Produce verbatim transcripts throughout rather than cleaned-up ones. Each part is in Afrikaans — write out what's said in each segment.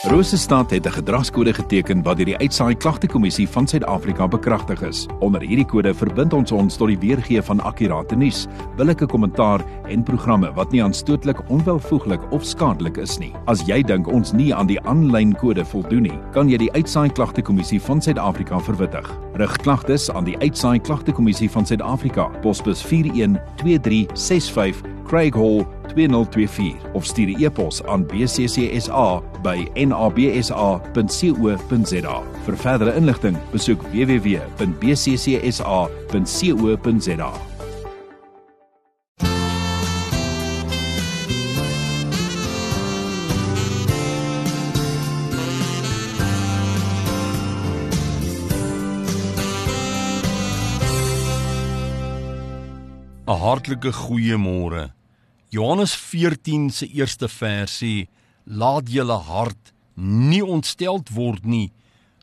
Rosestad het 'n gedragskode geteken wat deur die Uitsaai Klagtekommissie van Suid-Afrika bekragtig is. Onder hierdie kode verbind ons ons tot die weergee van akkurate nuus, billike kommentaar en programme wat nie aanstootlik, onwelvoeglik of skadelik is nie. As jy dink ons nie aan die aanlyn kode voldoen nie, kan jy die Uitsaai Klagtekommissie van Suid-Afrika verwittig. Rig klagtes aan die Uitsaai Klagtekommissie van Suid-Afrika, posbus vier een twee drie ses vyf, Craig Hall twee nul twee vier of stuur 'n e-pos aan b c c s a by n a b s a punt co punt z a. Vir verdere inligting, besoek w w w punt b c c s a punt co punt z a. Een hartlike goeiemôre. Johannes veertien se eerste vers sê, laat julle hart nie ontsteld word nie,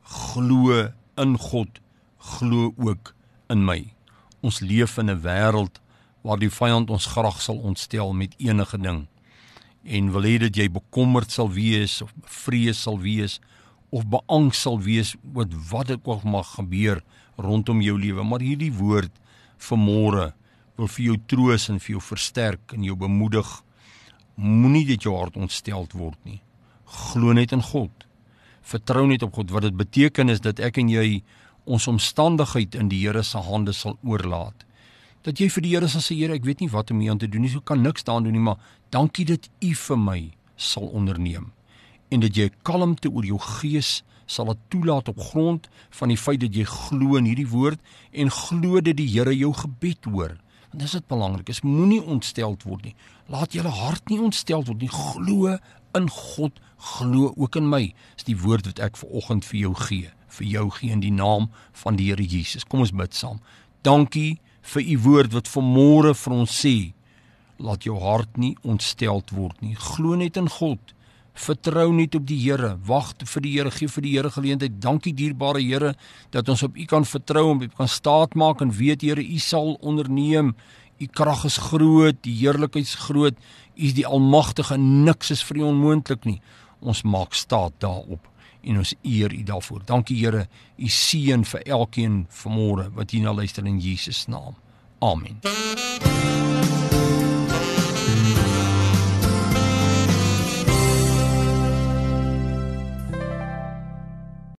glo in God, glo ook in my. Ons leef in 'n wêreld waar die vyand ons graag sal ontstel met enige ding, en wil hê dat jy bekommerd sal wees, of vrees sal wees, of beangs sal wees oor wat dit ook mag gebeur rondom jou lewe. Maar hierdie woord vanmôre wil vir jou troos en vir jou versterk en jou bemoedig. Moenie dat jou hart ontsteld word nie. Glo net in God. Vertrou net op God. Wat dit beteken is dat ek en jy ons omstandigheid in die Here se hande sal oorlaat. Dat jy vir die Here sal sê, Here, ek weet nie wat om hier aan te doen nie, so kan niks daan doen nie, maar dankie dat U vir my sal onderneem. En dat jy kalmte oor jou gees sal dit toelaat op grond van die feit dat jy glo in hierdie woord en glo dat die Here jou gebed hoor. Want dis dit belangrik, is moenie ontsteld word nie. Laat julle hart nie ontsteld word nie. Glo in God, glo ook in my. Dis die woord wat ek vanoggend vir jou gee. Vir jou gee in die naam van die Here Jesus. Kom ons bid saam. Dankie vir U woord wat vanmôre vir ons sê, laat jou hart nie ontsteld word nie. Glo net in God. Vertrou net op die Here, wag vir die Here, gee vir die Here geleentheid. Dankie dierbare Here, dat ons op U kan vertrou, en op U kan staat maak, en weet Here, U sal onderneem. U krag is groot, die heerlikheid is groot, U is die almagtige, niks is vir U onmoontlik nie. Ons maak staat daarop, en ons eer U daarvoor. Dankie Here, U seën vir elkeen vanmôre, wat hier na luister in Jesus naam. Amen.